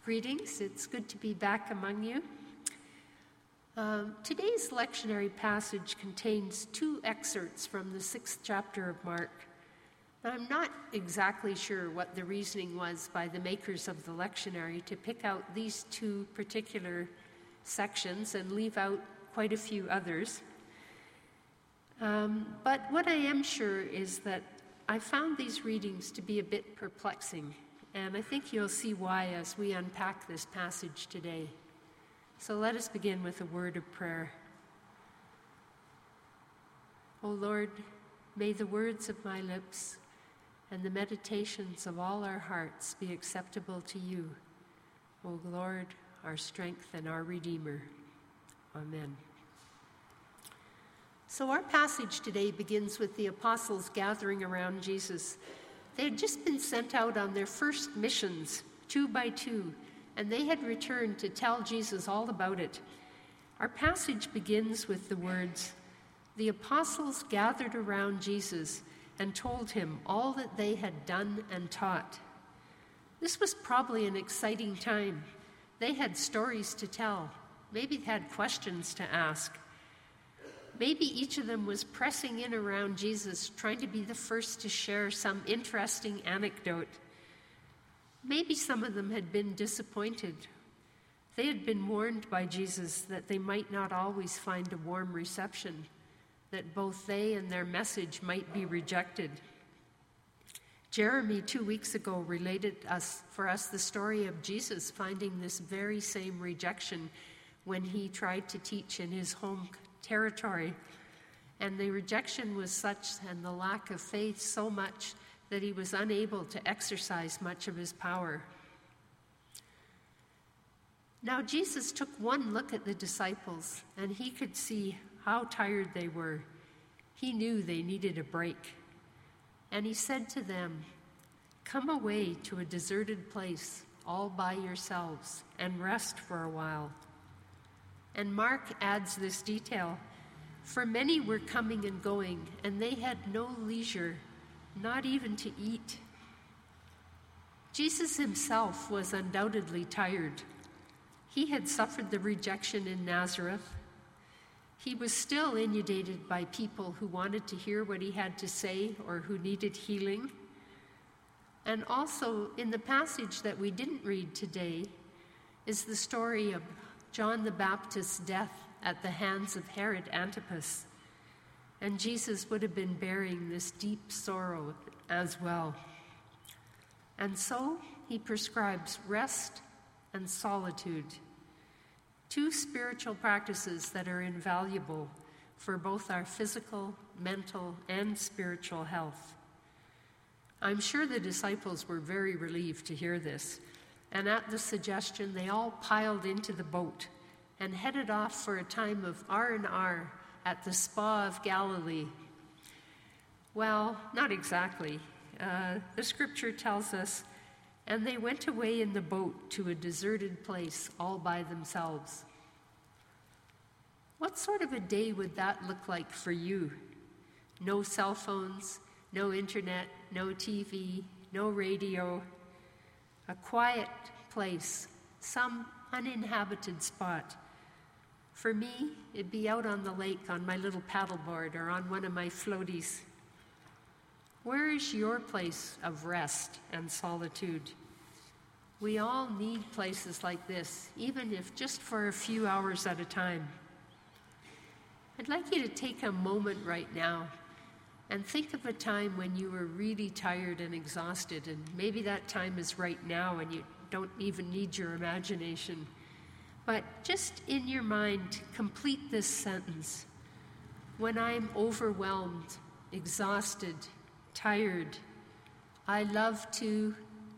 Greetings. It's good to be back among you. Today's lectionary passage contains two excerpts from the 6th chapter of Mark. I'm not exactly sure what the reasoning was by the makers of the lectionary to pick out these two particular sections and leave out quite a few others. But what I am sure is that I found these readings to be a bit perplexing, and I think you'll see why as we unpack this passage today. So let us begin with a word of prayer. O Lord, may the words of my lips and the meditations of all our hearts be acceptable to you, O Lord, our strength and our Redeemer. Amen. So our passage today begins with the apostles gathering around Jesus. They had just been sent out on their first missions, 2 by 2, and they had returned to tell Jesus all about it. Our passage begins with the words, "The apostles gathered around Jesus and told him all that they had done and taught." This was probably an exciting time. They had stories to tell, maybe had questions to ask. Maybe each of them was pressing in around Jesus, trying to be the first to share some interesting anecdote. Maybe some of them had been disappointed. They had been warned by Jesus that they might not always find a warm reception, that both they and their message might be rejected. Jeremy 2 weeks ago related for us the story of Jesus finding this very same rejection when he tried to teach in his home territory. And the rejection was such, and the lack of faith so much, that he was unable to exercise much of his power. Now Jesus took one look at the disciples, and he could see how tired they were. He knew they needed a break. And he said to them, "Come away to a deserted place all by yourselves and rest for a while." And Mark adds this detail, "For many were coming and going, and they had no leisure, not even to eat." Jesus himself was undoubtedly tired. He had suffered the rejection in Nazareth. He was still inundated by people who wanted to hear what he had to say or who needed healing. And also, in the passage that we didn't read today, is the story of John the Baptist's death at the hands of Herod Antipas. And Jesus would have been bearing this deep sorrow as well. And so he prescribes rest and solitude, two spiritual practices that are invaluable for both our physical, mental, and spiritual health. I'm sure the disciples were very relieved to hear this, and at the suggestion, they all piled into the boat and headed off for a time of R&R at the Spa of Galilee. Well, not exactly. The scripture tells us, "And they went away in the boat to a deserted place all by themselves." What sort of a day would that look like for you? No cell phones, no internet, no TV, no radio. A quiet place, some uninhabited spot. For me, it'd be out on the lake on my little paddleboard or on one of my floaties. Where is your place of rest and solitude? We all need places like this, even if just for a few hours at a time. I'd like you to take a moment right now and think of a time when you were really tired and exhausted, and maybe that time is right now and you don't even need your imagination. But just in your mind, complete this sentence. When I'm overwhelmed, exhausted, tired, I love to...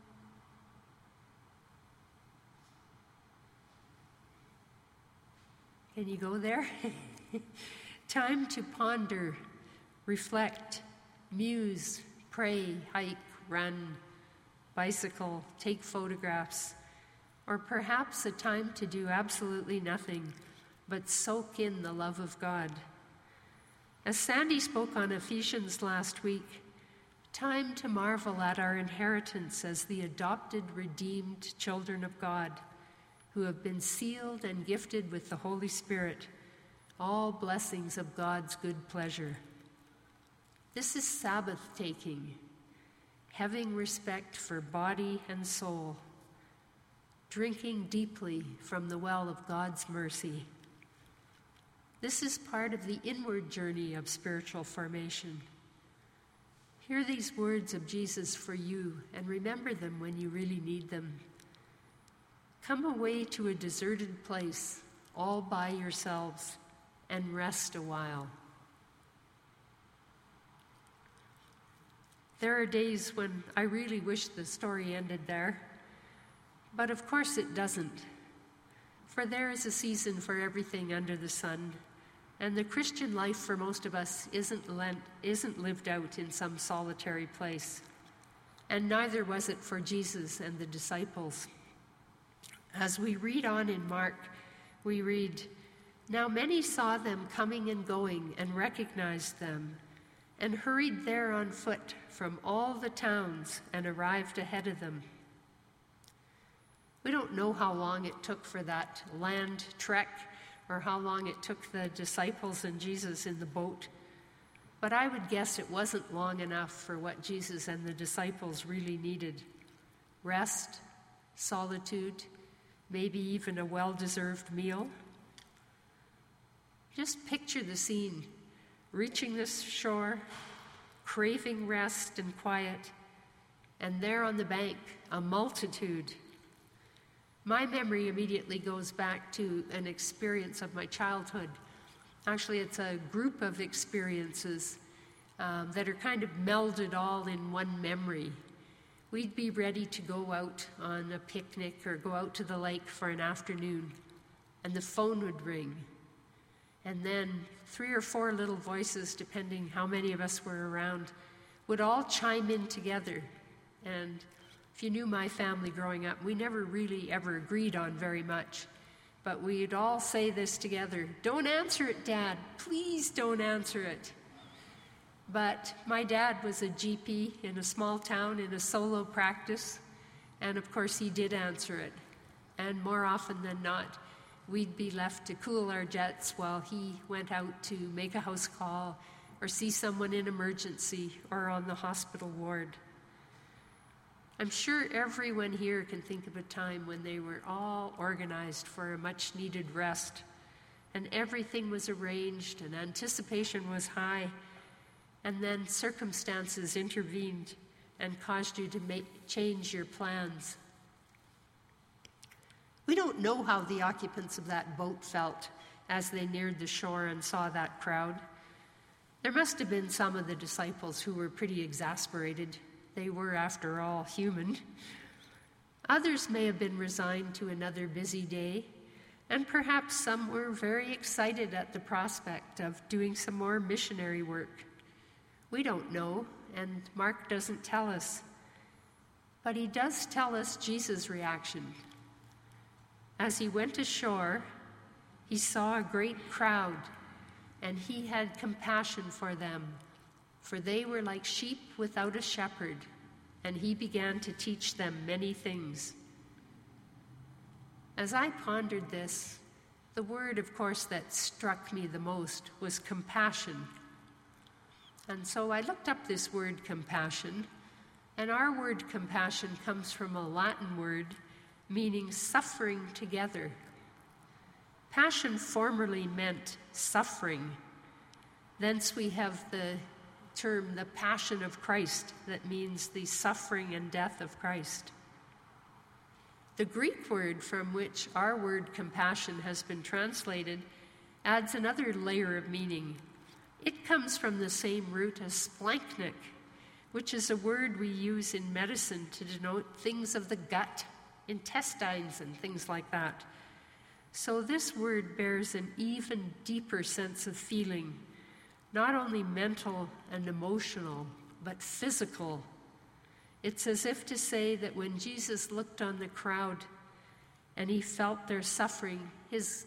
Can you go there? Time to ponder, reflect, muse, pray, hike, run, bicycle, take photographs, or perhaps a time to do absolutely nothing but soak in the love of God. As Sandy spoke on Ephesians last week, Time to marvel at our inheritance as the adopted, redeemed children of God, who have been sealed and gifted with the Holy Spirit, all blessings of God's good pleasure. This is Sabbath taking, having respect for body and soul, drinking deeply from the well of God's mercy. This is part of the inward journey of spiritual formation. Hear these words of Jesus for you and remember them when you really need them. Come away to a deserted place all by yourselves and rest a while. There are days when I really wish the story ended there, but of course it doesn't. For there is a season for everything under the sun, and the Christian life for most of us isn't lived out in some solitary place. And neither was it for Jesus and the disciples. As we read on in Mark, we read, "Now many saw them coming and going and recognized them, and hurried there on foot from all the towns and arrived ahead of them." We don't know how long it took for that land trek or how long it took the disciples and Jesus in the boat, but I would guess it wasn't long enough for what Jesus and the disciples really needed. Rest, solitude, maybe even a well-deserved meal. Just picture the scene, reaching the shore, craving rest and quiet, and there on the bank, a multitude. My memory immediately goes back to an experience of my childhood. Actually, it's a group of experiences that are kind of melded all in one memory. We'd be ready to go out on a picnic or go out to the lake for an afternoon, and the phone would ring. And then 3 or 4 little voices, depending how many of us were around, would all chime in together. And if you knew my family growing up, we never really ever agreed on very much. But we'd all say this together, "Don't answer it, Dad. Please don't answer it." But my dad was a GP in a small town in a solo practice, and of course he did answer it. And more often than not, we'd be left to cool our jets while he went out to make a house call or see someone in emergency or on the hospital ward. I'm sure everyone here can think of a time when they were all organized for a much-needed rest, and everything was arranged and anticipation was high, and then circumstances intervened and caused you to change your plans. We don't know how the occupants of that boat felt as they neared the shore and saw that crowd. There must have been some of the disciples who were pretty exasperated. They were, after all, human. Others may have been resigned to another busy day, and perhaps some were very excited at the prospect of doing some more missionary work. We don't know, and Mark doesn't tell us. But he does tell us Jesus' reaction. As he went ashore, he saw a great crowd, and he had compassion for them, for they were like sheep without a shepherd, and he began to teach them many things. As I pondered this, the word, of course, that struck me the most was compassion. And so I looked up this word compassion, and our word compassion comes from a Latin word meaning suffering together. Passion formerly meant suffering. Thence we have the term, the Passion of Christ, that means the suffering and death of Christ. The Greek word from which our word compassion has been translated adds another layer of meaning. It comes from the same root as splanchnic, which is a word we use in medicine to denote things of the gut, intestines, and things like that. So this word bears an even deeper sense of feeling, not only mental and emotional, but physical. It's as if to say that when Jesus looked on the crowd and he felt their suffering, his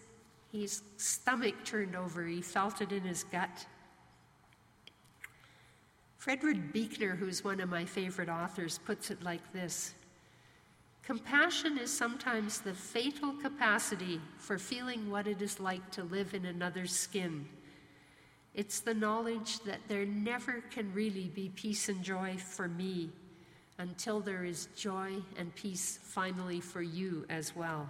stomach turned over. He felt it in his gut. Frederick Buechner, who's one of my favorite authors, puts it like this: compassion is sometimes the fatal capacity for feeling what it is like to live in another's skin. It's the knowledge that there never can really be peace and joy for me until there is joy and peace finally for you as well.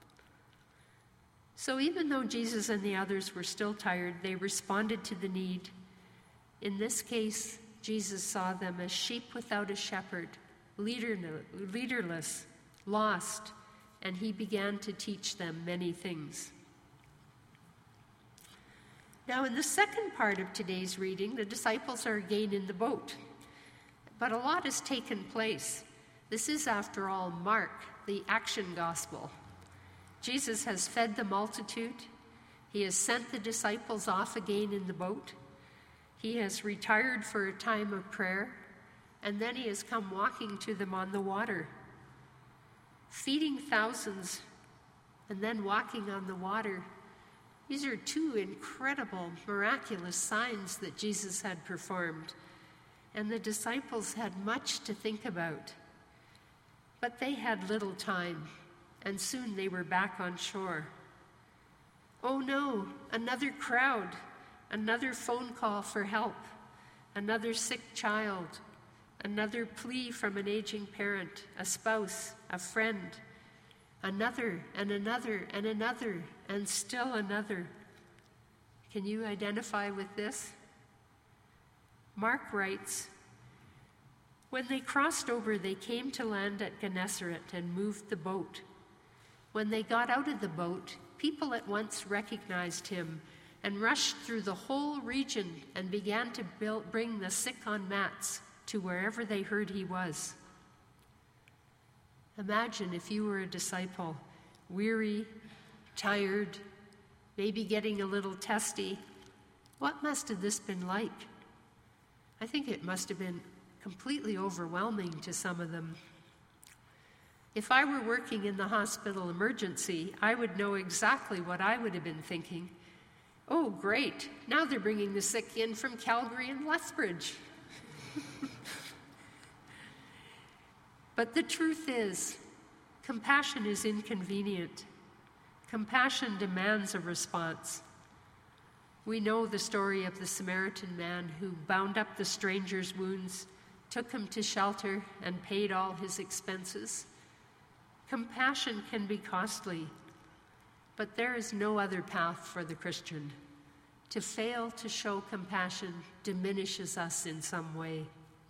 So even though Jesus and the others were still tired, they responded to the need. In this case, Jesus saw them as sheep without a shepherd, leaderless, lost, and he began to teach them many things. Now, in the second part of today's reading, the disciples are again in the boat. But a lot has taken place. This is, after all, Mark, the action gospel. Jesus has fed the multitude. He has sent the disciples off again in the boat. He has retired for a time of prayer, and then he has come walking to them on the water, feeding thousands, and then walking on the water. These are two incredible, miraculous signs that Jesus had performed, and the disciples had much to think about. But they had little time, and soon they were back on shore. Oh no, another crowd, another phone call for help, another sick child, another plea from an aging parent, a spouse, a friend, another and another and another, and still another. Can you identify with this? Mark writes, when they crossed over, they came to land at Gennesaret and moved the boat. When they got out of the boat, people at once recognized him and rushed through the whole region and began to bring the sick on mats to wherever they heard he was. Imagine if you were a disciple, weary, tired, maybe getting a little testy. What must have this been like? I think it must have been completely overwhelming to some of them. If I were working in the hospital emergency, I would know exactly what I would have been thinking. Oh, great, now they're bringing the sick in from Calgary and Lethbridge. But the truth is, compassion is inconvenient. Compassion demands a response. We know the story of the Samaritan man who bound up the stranger's wounds, took him to shelter, and paid all his expenses. Compassion can be costly, but there is no other path for the Christian. To fail to show compassion diminishes us in some way.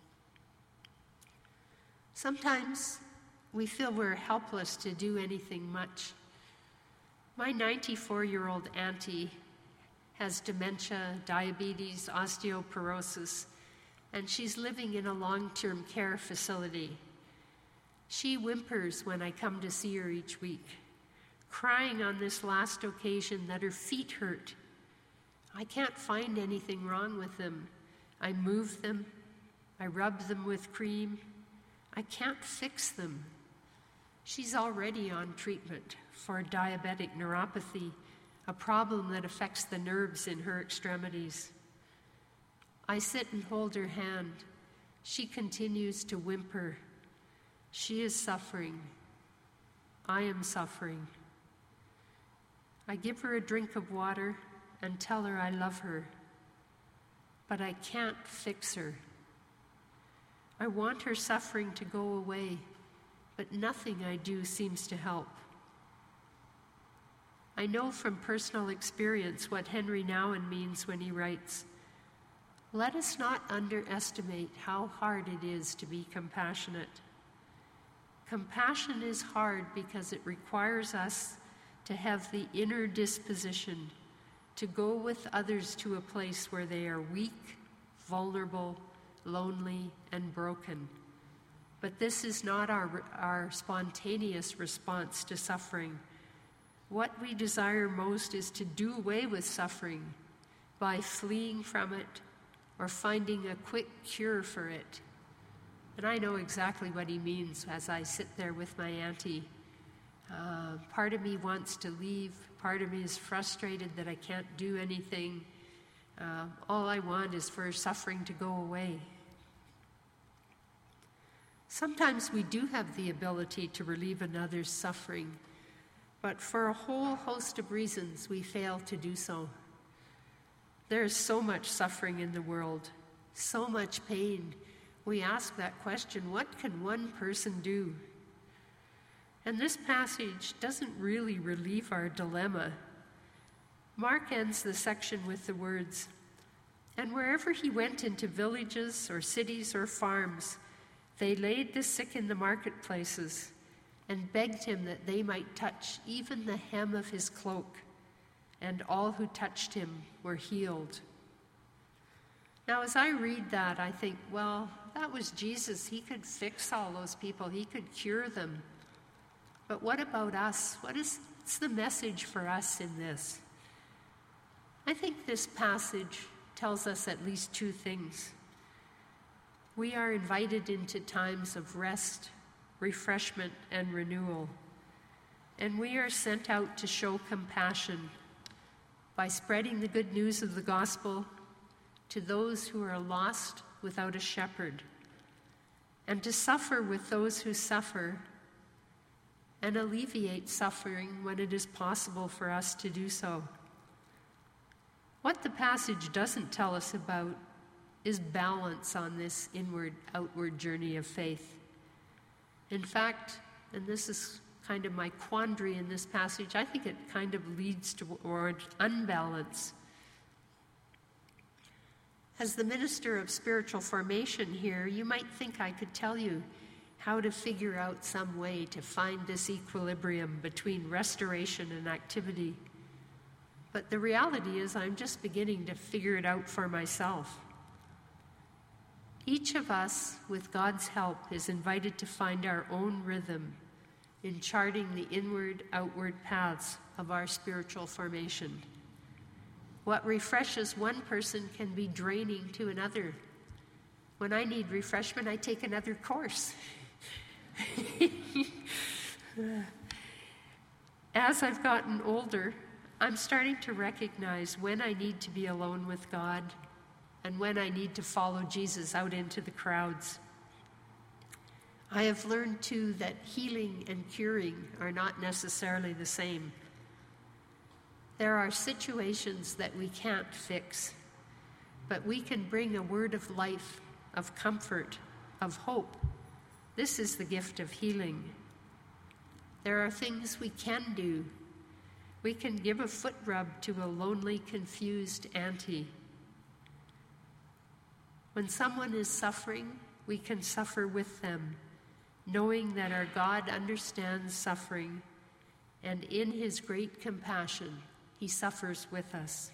Sometimes we feel we're helpless to do anything much. My 94-year-old auntie has dementia, diabetes, osteoporosis, and she's living in a long-term care facility. She whimpers when I come to see her each week, crying on this last occasion that her feet hurt. I can't find anything wrong with them. I move them. I rub them with cream. I can't fix them. She's already on treatment for diabetic neuropathy, a problem that affects the nerves in her extremities. I sit and hold her hand. She continues to whimper. She is suffering. I am suffering. I give her a drink of water and tell her I love her, but I can't fix her. I want her suffering to go away, but nothing I do seems to help. I know from personal experience what Henry Nouwen means when he writes, "Let us not underestimate how hard it is to be compassionate. Compassion is hard because it requires us to have the inner disposition to go with others to a place where they are weak, vulnerable, lonely, and broken. But this is not our spontaneous response to suffering. What we desire most is to do away with suffering by fleeing from it or finding a quick cure for it. And I know exactly what he means as I sit there with my auntie. Part of me wants to leave. Part of me is frustrated that I can't do anything. All I want is for suffering to go away. Sometimes we do have the ability to relieve another's suffering, but for a whole host of reasons we fail to do so. There is so much suffering in the world, so much pain. We ask that question, what can one person do? And this passage doesn't really relieve our dilemma. Mark ends the section with the words, "And wherever he went into villages or cities or farms, they laid the sick in the marketplaces and begged him that they might touch even the hem of his cloak, and all who touched him were healed." Now, as I read that, I think, well, that was Jesus. He could fix all those people. He could cure them. But what about us? What's the message for us in this? I think this passage tells us at least two things. We are invited into times of rest, refreshment, and renewal. And we are sent out to show compassion by spreading the good news of the gospel to those who are lost without a shepherd, and to suffer with those who suffer, and alleviate suffering when it is possible for us to do so. What the passage doesn't tell us about is balance on this inward-outward journey of faith. In fact, and this is kind of my quandary in this passage, I think it kind of leads toward unbalance. As the minister of spiritual formation here, you might think I could tell you how to figure out some way to find this equilibrium between restoration and activity. But the reality is I'm just beginning to figure it out for myself. Each of us, with God's help, is invited to find our own rhythm in charting the inward-outward paths of our spiritual formation. What refreshes one person can be draining to another. When I need refreshment, I take another course. As I've gotten older, I'm starting to recognize when I need to be alone with God and when I need to follow Jesus out into the crowds. I have learned, too, that healing and curing are not necessarily the same. There are situations that we can't fix, but we can bring a word of life, of comfort, of hope. This is the gift of healing. There are things we can do. We can give a foot rub to a lonely, confused auntie. When someone is suffering, we can suffer with them, knowing that our God understands suffering, and in his great compassion, he suffers with us.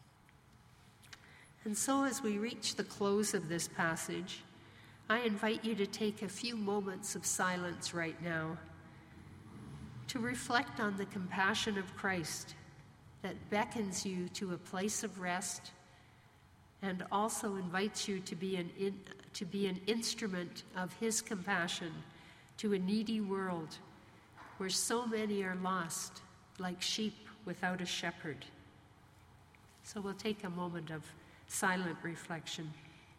And so as we reach the close of this passage, I invite you to take a few moments of silence right now to reflect on the compassion of Christ that beckons you to a place of rest and also invites you to be an instrument of his compassion to a needy world where so many are lost like sheep without a shepherd. So we'll take a moment of silent reflection.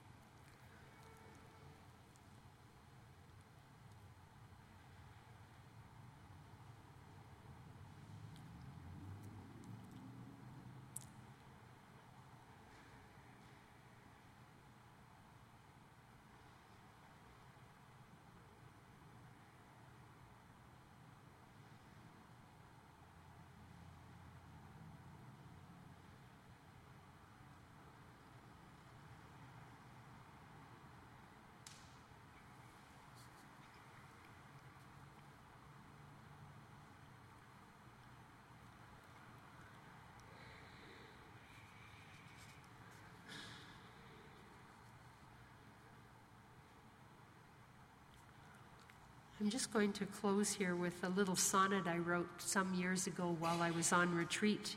I'm just going to close here with a little sonnet I wrote some years ago while I was on retreat.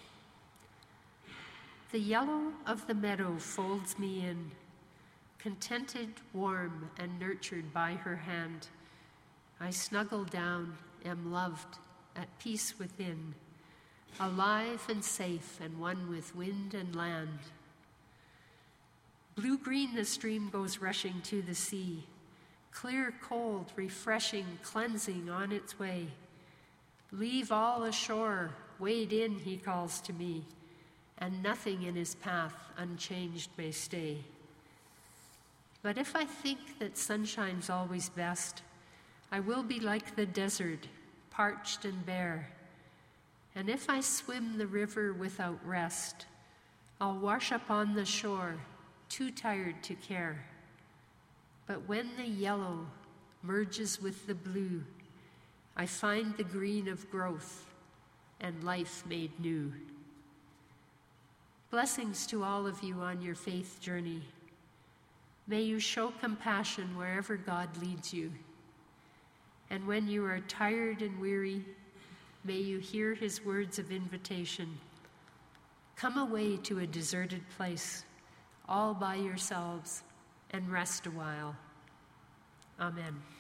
The yellow of the meadow folds me in, contented, warm, and nurtured by her hand. I snuggle down, am loved, at peace within, alive and safe and one with wind and land. Blue-green the stream goes rushing to the sea, clear, cold, refreshing, cleansing on its way. Leave all ashore, wade in, he calls to me, and nothing in his path unchanged may stay. But if I think that sunshine's always best, I will be like the desert, parched and bare. And if I swim the river without rest, I'll wash up on the shore, too tired to care. But when the yellow merges with the blue, I find the green of growth and life made new. Blessings to all of you on your faith journey. May you show compassion wherever God leads you. And when you are tired and weary, may you hear his words of invitation. Come away to a deserted place, all by yourselves, and rest a while. Amen.